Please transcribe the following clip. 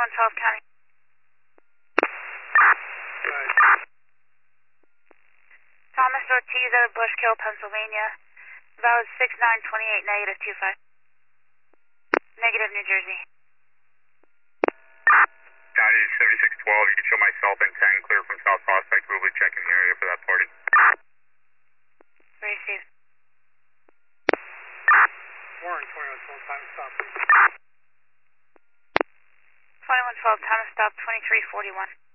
2112 County. Right. Thomas Ortiz out of Bushkill, Pennsylvania. Valid 6928, negative 25. Negative New Jersey. County 7612, you can show myself and 10 clear from South Prospect. We'll be checking the area for that party. Receive. Warren, 2112, time to stop, please. 2112, time to stop 2341.